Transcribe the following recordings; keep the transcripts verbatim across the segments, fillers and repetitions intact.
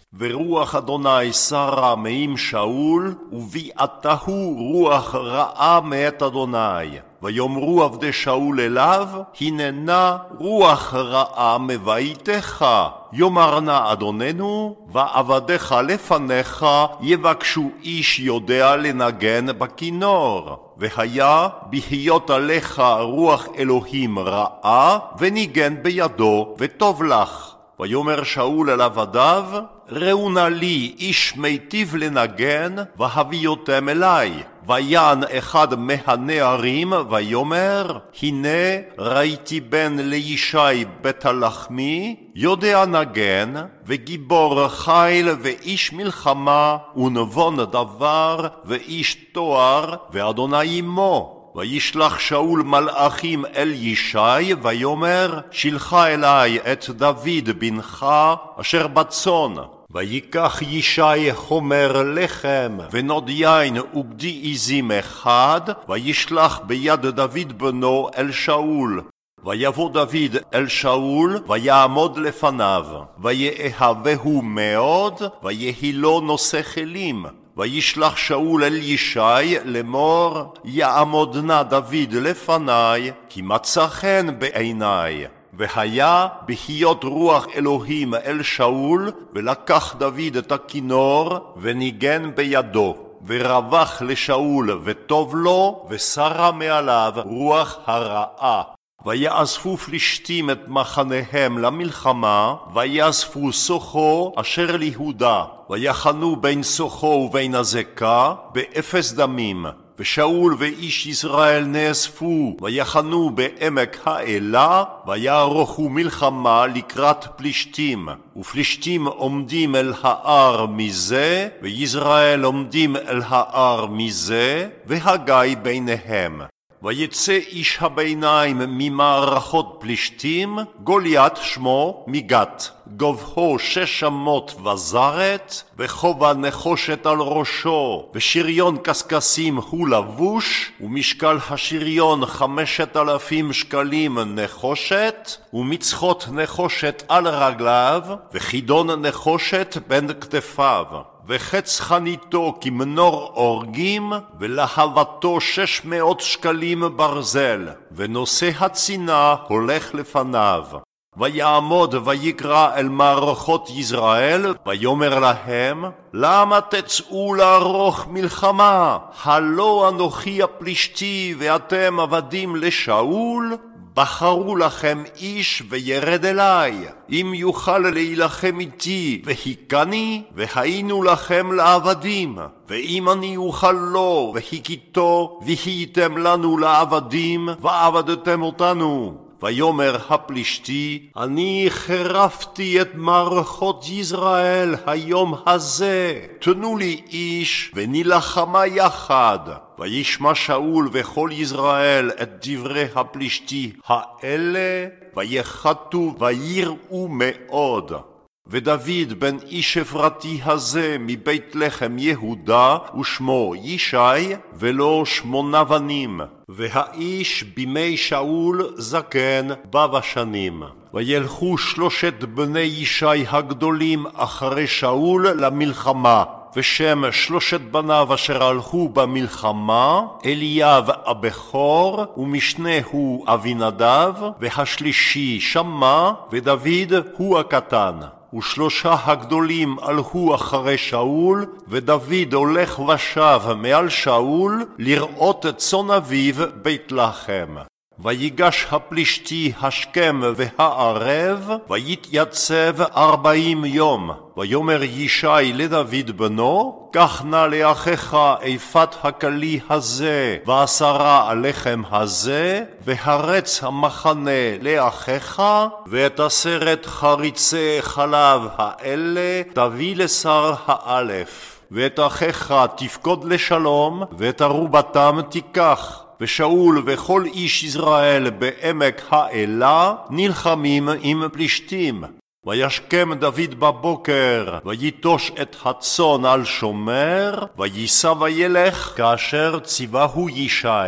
ורוח אדוני שרה מעם שאול, וביעתהו רוח רעה מאת אדוני. ויאמרו עבדי שאול אליו, הננה רוח רעה מביתך. יאמר נא אדוננו, ועבדיך לפניך יבקשו איש יודע לנגן בכינור. והיה בהיות עליך רוח אלוהים רעה, וניגן בידו וטוב לך. ויאמר שאול אל עבדיו, ראו נא לי איש מיטיב לנגן, והביאותם אלי. ויען אחד מהנערים ויאמר, הנה ראיתי בן לישי בית הלחמי, יודע נגן, וגיבור חיל ואיש מלחמה, ונבון דבר ואיש תואר, ואדוני עמו. וישלח שאול מלאכים אל ישי, ויאמר, שלחה אלי את דוד בנך, אשר בצאן. ויקח ישי חומר לחם, ונוד יין וגדי עזים אחד, וישלח ביד דוד בנו אל שאול. ויבוא דוד אל שאול, ויעמוד לפניו, ויאהבהו מאוד, ויהי לו נושא כלים. וישלח שאול אל ישי לאמור, יעמוד נא דוד לפני, כי מצא חן בעיני. והיה בהיות רוח אלוהים אל שאול, ולקח דוד את הכינור, וניגן בידו. ורווח לשאול וטוב לו, ושרה מעליו רוח הרעה. ויאספו פלישתים את מחניהם למלחמה, ויאספו סוחו אשר ליהודה, ויחנו בין סוחו ובין הזקה באפס דמים. ושאול ואיש ישראל נאספו, ויחנו בעמק האלה, ויערוכו מלחמה לקראת פלישתים. ופלישתים עומדים אל ההר מזה, וישראל עומדים אל ההר מזה, והגיא ביניהם. ויצא איש הביניים ממערכות פלישתים, גוליית שמו מגת, גובהו שש אמות וזרת, וכובע נחושת על ראשו, ושריון קשקשים הוא לבוש, ומשקל השריון חמשת אלפים שקלים נחושת, ומצחות נחושת על רגליו, וחידון נחושת בין כתפיו. וחץ חניתו כמנור אורגים, ולהבתו שש מאות שקלים ברזל, ונושא הצינה הולך לפניו. ויעמוד ויקרא אל מערכות ישראל, ויאמר להם, למה תצאו לערוך מלחמה? הלא אנוכי הפלישתי ואתם עבדים לשאול? בחרו לכם איש וירד אליי, אם יוכל להילחם איתי והיכני, והיינו לכם לעבדים. ואם אני אוכל לו והכיתו, והייתם לנו לעבדים, ועבדתם אותנו. ויאמר הפלישתי, אני חרפתי את מערכות ישראל היום הזה, תנו לי איש ונלחמה יחד. וישמע שאול וכל ישראל את דברי הפלישתי האלה, ויחתו ויראו מאוד. ודוד בן איש אפרתי הזה מבית לחם יהודה, ושמו ישי, ולו שמונה בנים. והאיש בימי שאול זקן בבשנים. וילכו שלושת בני ישי הגדולים אחרי שאול למלחמה. ושם שלושת בניו אשר הלכו במלחמה, אליאב הבכור, ומשנהו אבינדב, והשלישי שמע, ודוד הוא הקטן. ושלושה הגדולים הלכו אחרי שאול, ודוד הולך ושב מעל שאול לראות את צאן אביו בית לחם. ויגש הפלישתי השכם והערב, ויתייצב ארבעים יום. ויאמר ישי לדוד בנו, קח נא לאחיך איפת הכלי הזה, ועשרה הלחם הזה, והרץ המחנה לאחיך, ואת עשרת חריצי חלב האלה תביא לשר האלף. ואת אחיך תפקוד לשלום, ואת ערובתם תיקח. ושאול וכל איש ישראל בעמק האלה נלחמים עם פלישתים. וישכם דוד בבוקר, ויטוש את הצאן על שומר, וייסע וילך כאשר ציווהו ישי.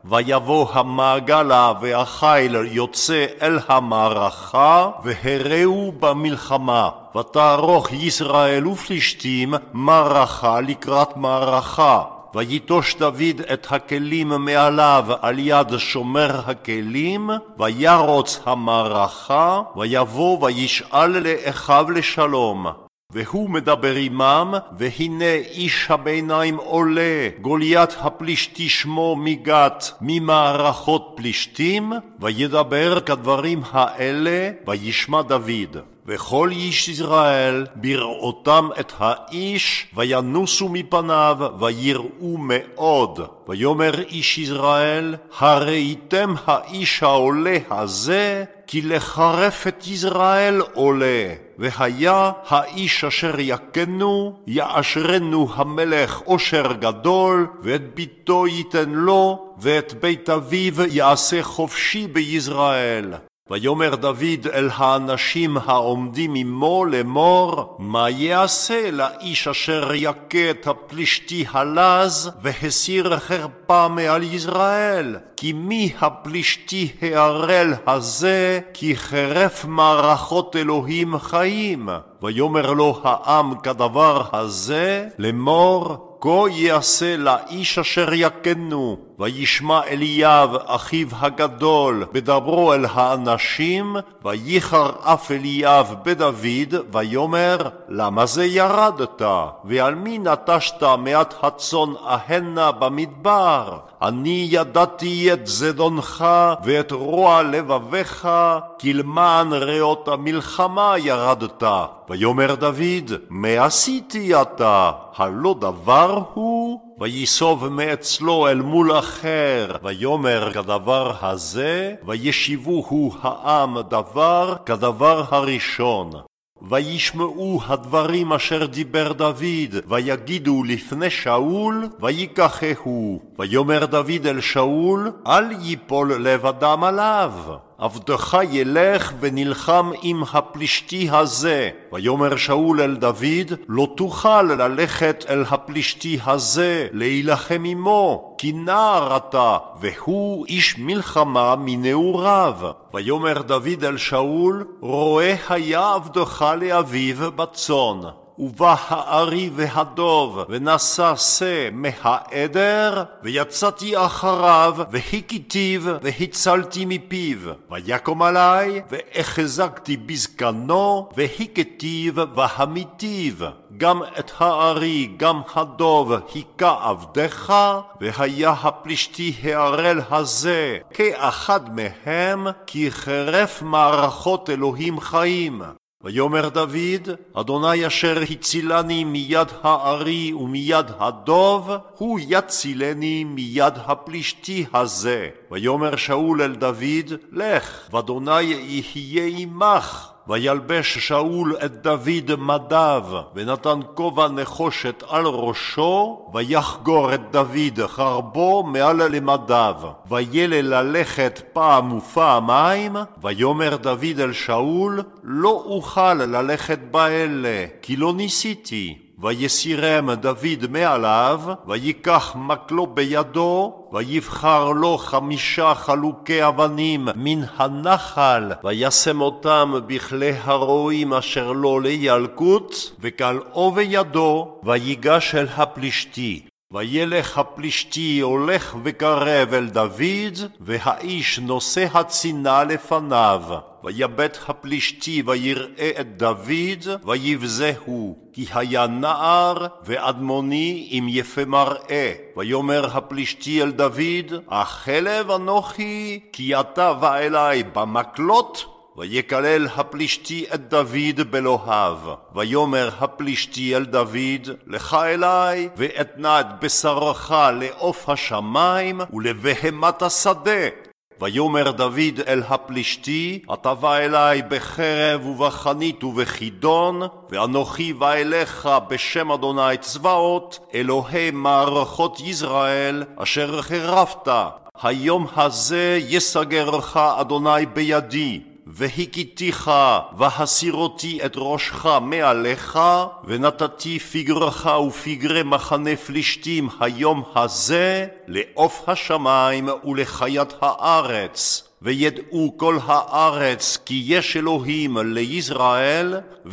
ויבוא המעגלה והחיל יוצא אל המערכה, והראו במלחמה. ותערוך ישראל ופלישתים מערכה לקראת מערכה. ויטוש דוד את הכלים מעליו על יד שומר הכלים, וירוץ המערכה, ויבוא וישאל לאחיו לשלום. והוא מדבר עמם, והנה איש הביניים עולה, גוליית הפלישתי שמו מגת, ממערכות פלישתים, וידבר כדברים האלה, וישמע דוד. וכל איש ישראל בראותם את האיש, וינוסו מפניו, ויראו מאוד. ויאמר איש ישראל, הראיתם האיש העולה הזה, כי לחרף את ישראל עולה. והיה האיש אשר יכנו, יאשרנו המלך עושר גדול, ואת ביתו ייתן לו, ואת בית אביו יעשה חופשי בישראל. ויאמר דוד אל האנשים העומדים עמו לאמור, מה יעשה לאיש אשר יכה את הפלישתי הלז, והסיר חרפה מעל ישראל? כי מי הפלישתי הערל הזה, כי חרף מערכות אלוהים חיים? ויאמר לו העם כדבר הזה, לאמור, כה יעשה לאיש אשר יכנו. וישמע אליאב אחיו הגדול בדברו אל האנשים, וייחר אף אליאב בדוד, ויאמר, למה זה ירדת? ועל מי נטשת מעט הצאן ההנה במדבר? אני ידעתי את זדונך ואת רוע לבביך, כי למען ראות המלחמה ירדת. ויאמר דוד, מה עשיתי אתה? הלא דבר הוא? ויסוב מאצלו אל מול אחר, ויאמר כדבר הזה, וישיבוהו העם דבר כדבר הראשון. וישמעו הדברים אשר דיבר דוד, ויגידו לפני שאול, ויקחהו. ויאמר דוד אל שאול, אל ייפול לב אדם עליו. עבדך ילך ונלחם עם הפלישתי הזה. ויאמר שאול אל דוד, לא תוכל ללכת אל הפלישתי הזה להילחם עמו, כי נער אתה, והוא איש מלחמה מנעוריו. ויאמר דוד אל שאול, רואה היה עבדך לאביו בצאן. ובא הארי והדוב, ונשא שא מהעדר, ויצאתי אחריו, והכיתיו, והצלתי מפיו. ויקום עלי, והחזקתי בזקנו, והכיתיו, והמיתיו. גם את הארי, גם הדוב, היכה עבדך, והיה הפלישתי הערל הזה, כאחד מהם, כי חרף מערכות אלוהים חיים. ויאמר דוד, אדוני אשר הצילני מיד הארי ומיד הדוב, הוא יצילני מיד הפלישתי הזה. ויאמר שאול אל דוד, לך, ואדוני יהיה עמך. וילבש שאול את דוד מדיו, ונתן כובע נחושת על ראשו, ויחגור את דוד חרבו מעל למדיו. וילה ללכת פעם ופעמיים, ויאמר דוד אל שאול, לא אוכל ללכת באלה, כי לא ניסיתי. ויסירם דוד מעליו, ויקח מקלו בידו, ויבחר לו חמישה חלוקי אבנים מן הנחל, וישם אותם בכלי הרועים אשר לו לילקוט, וקלעו בידו, ויגש אל הפלישתי. וילך הפלישתי הולך וקרב אל דוד, והאיש נושא הצינה לפניו. ויבט הפלישתי ויראה את דוד, ויבזהו, כי היה נער ואדמוני עם יפה מראה. ויאמר הפלישתי אל דוד, החלב אנוכי, כי אתה בא אלי במקלות? ויקלל הפלישתי את דוד באלוהיו. ויאמר הפלישתי אל דוד, לך אלי, ואתנה את בשרך לעוף השמיים ולבהמת השדה. ויאמר דוד אל הפלישתי, אתה בא אלי בחרב ובחנית ובחידון, ואנוכי בא אליך בשם אדוני צבאות, אלוהי מערכות ישראל, אשר חרפת. היום הזה יסגרך אדוני בידי. והכיתיך, והסירותי את ראשך מעליך, ונתתי פגרך ופגרי מחנה פלישתים היום הזה, לעוף השמיים ולחיית הארץ. וידעו כל הארץ כי יש אלוהים לישראל,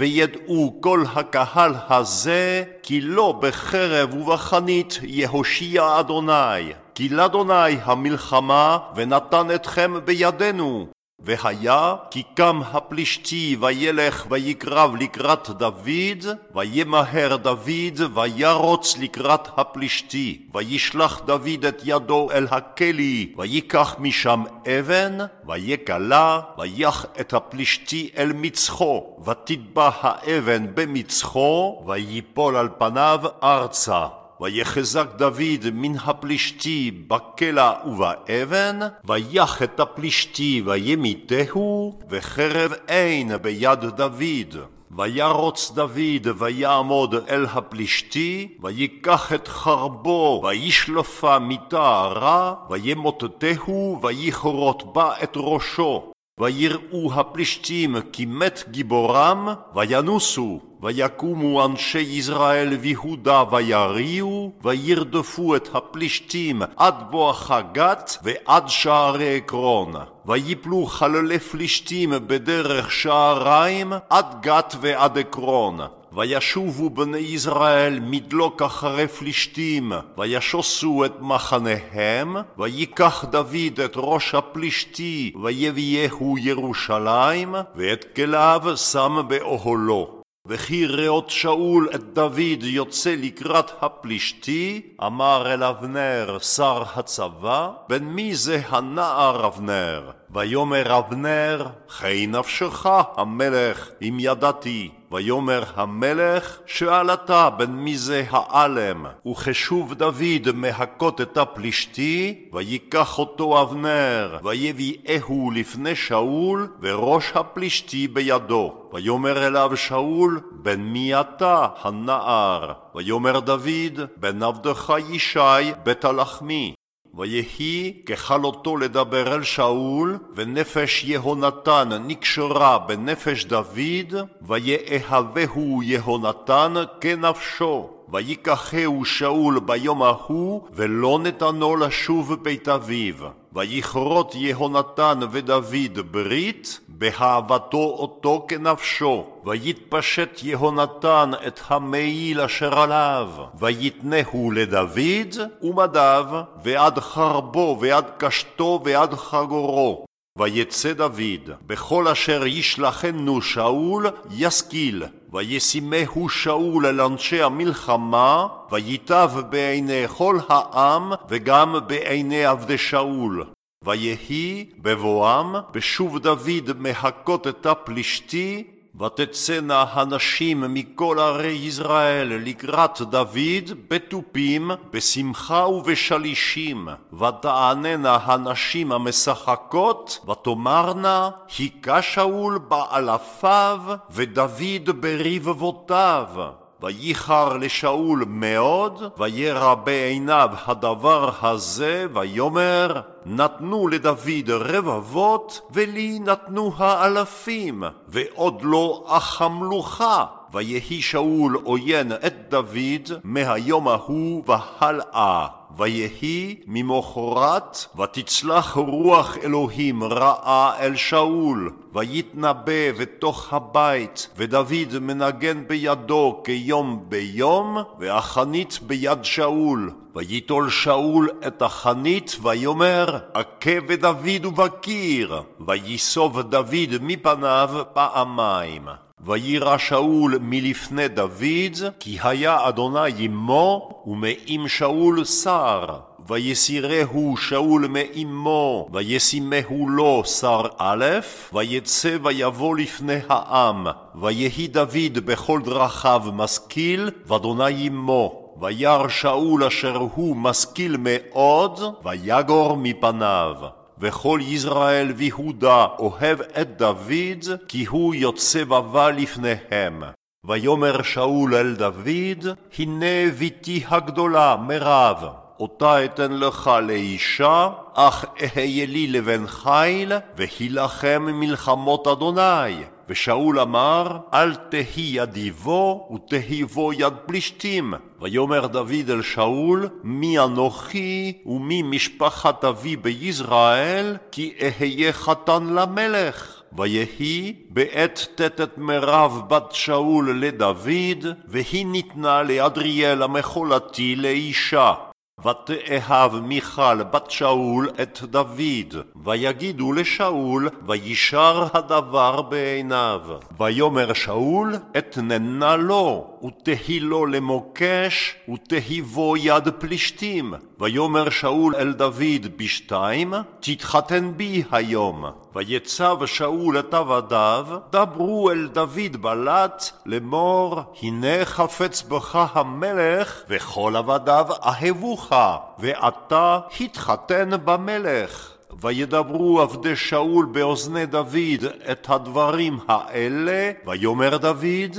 וידעו כל הקהל הזה כי לא בחרב ובחנית יהושיע אדוני, כי לאדוני המלחמה ונתן אתכם בידינו. והיה כי קם הפלישתי וילך ויקרב לקראת דוד, וימהר דוד וירוץ לקראת הפלישתי, וישלח דוד את ידו אל הכלי, ויקח משם אבן, ויקלה, ויח את הפלישתי אל מצחו, ותטבע האבן במצחו, ויפול על פניו ארצה. ויחזק דוד מן הפלישתי בקלע ובאבן, ויח את הפלישתי וימיתהו, וחרב אין ביד דוד. וירוץ דוד ויעמוד אל הפלישתי, ויקח את חרבו וישלפה מתערה, וימוטטהו ויכרות בה את ראשו. ויראו הפלישתים כי מת גיבורם, וינוסו, ויקומו אנשי ישראל ויהודה ויריעו, וירדפו את הפלישתים עד בואכה גת ועד שערי עקרון. ויפלו חללי פלישתים בדרך שעריים עד גת ועד עקרון. וישובו בני ישראל מדלוק אחרי פלישתים, וישוסו את מחניהם, ויקח דוד את ראש הפלישתי, ויביאהו ירושלים, ואת כליו שם באוהלו. וכי ראות שאול את דוד יוצא לקראת הפלישתי, אמר אל אבנר שר הצבא, בן מי זה הנער אבנר? ויאמר אבנר, חי נפשך המלך אם ידעתי. ויאמר המלך, שאל אתה בן מי זה העלם? וכשוב דוד מהכות את הפלישתי, ויקח אותו אבנר, ויביאהו לפני שאול, וראש הפלישתי בידו. ויאמר אליו שאול, בן מי אתה הנער? ויאמר דוד, בן עבדך ישי בית הלחמי. ויהי ככלותו לדבר אל שאול, ונפש יהונתן נקשרה בנפש דוד, ויאהבהו יהונתן כנפשו. ויקחהו שאול ביום ההוא, ולא נתנו לשוב בית אביו. ויכרות יהונתן ודוד ברית, באהבתו אותו כנפשו. ויתפשט יהונתן את המעיל אשר עליו, ויתנהו לדוד ומדיו, ועד חרבו ועד קשתו ועד חגורו. ויצא דוד, בכל אשר ישלחנו שאול ישכיל, וישימהו שאול אל אנשי המלחמה, ויטב בעיני כל העם וגם בעיני עבדי שאול. ויהי בבואם בשוב דוד מהכות את הפלישתי, ותצאנה הנשים מכל ערי ישראל לקראת דוד בתופים, בשמחה ובשלישים. ותעננה הנשים המשחקות, ותאמרנה, היכה שאול באלפיו, ודוד ברבבותיו. וייחר לשאול מאוד, וירא בעיניו הדבר הזה, ויאמר, נתנו לדוד רבבות, ולי נתנו האלפים, ועוד לא אחמלוך. ויהי שאול עוין את דוד מהיום ההוא והלאה. ויהי ממחרת, ותצלח רוח אלוהים רעה אל שאול, ויתנבא בתוך הבית, ודוד מנגן בידו כיום ביום, והחנית ביד שאול. ויטול שאול את החנית, ויאמר, הכה בדוד ובקיר, ויסוב דוד מפניו פעמיים. וירא שאול מלפני דוד, כי היה אדוני עמו, ומעם שאול שר. ויסירהו שאול מעמו, וישימהו לו שר א', ויצא ויבוא לפני העם. ויהי דוד בכל דרכיו משכיל, ואדוני עמו. וירא שאול אשר הוא משכיל מאוד, ויגור מפניו. וכל ישראל ויהודה אוהב את דוד, כי הוא יוצא ובא לפניהם. ויאמר שאול אל דוד, הנה ביתי הגדולה מרב, אותה אתן לך לאישה, אך אהיה לי לבן חיל, והילחם מלחמות אדוני. ושאול אמר, אל תהי ידי בו, ותהי בו יד פלישתים. ויאמר דוד אל שאול, מי אנוכי ומי משפחת אבי ביזרעאל, כי אהיה חתן למלך. ויהי בעת תתת מירב בת שאול לדוד, והיא ניתנה לאדריאל המחולתי לאישה. ותאהב מיכל בת שאול את דוד, ויגידו לשאול, וישר הדבר בעיניו. ויאמר שאול, אתננה לו, ותהי לו למוקש, ותהי בו יד פלישתים. ויאמר שאול אל דוד בשתיים, תתחתן בי היום. ויצב שאול את עבדיו, דברו אל דוד בלט, לאמור, הנה חפץ בך המלך, וכל עבדיו אהבוך, ואתה התחתן במלך. וידברו עבדי שאול באוזני דוד את הדברים האלה, ויאמר דוד,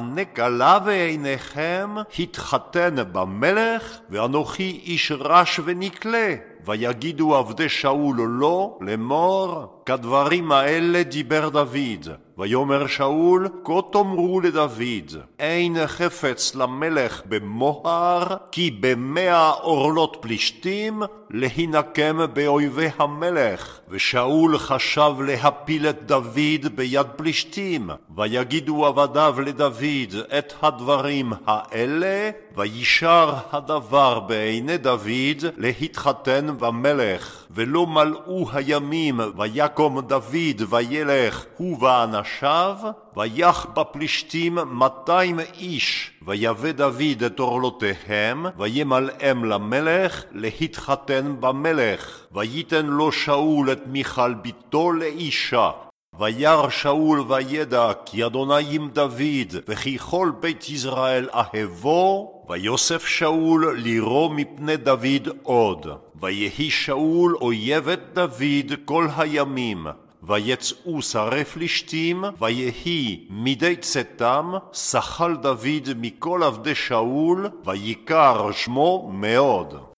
הנקלה בעיניכם התחתן במלך, ואנוכי איש רש ונקלה. ויגידו עבדי שאול לו לאמור, כדברים האלה דיבר דוד. ויאמר שאול, כה תאמרו לדוד, אין חפץ למלך במוהר, כי במאה אורלות פלישתים להינקם באויבי המלך. ושאול חשב להפיל את דוד ביד פלישתים. ויגידו עבדיו לדוד את הדברים האלה, וישר הדבר בעיני דוד להתחתן במלך. ולא מלאו הימים, ויקום דוד וילך הוא ואנשיו, ויח בפלישתים מאתיים איש. ויבא דוד את אורלותיהם, וימלאם למלך להתחתן במלך. וייתן לו שאול את מיכל ביתו לאישה. וירא שאול וידע כי אדוני עם דוד, וכי כל בית ישראל אהבו, ויוסף שאול לירו מפני דוד עוד. ויהי שאול אויב את דוד כל הימים. ויצאו שרי פלישתים, ויהי מדי צאתם, שחל דוד מכל עבדי שאול, ויקר שמו מאוד.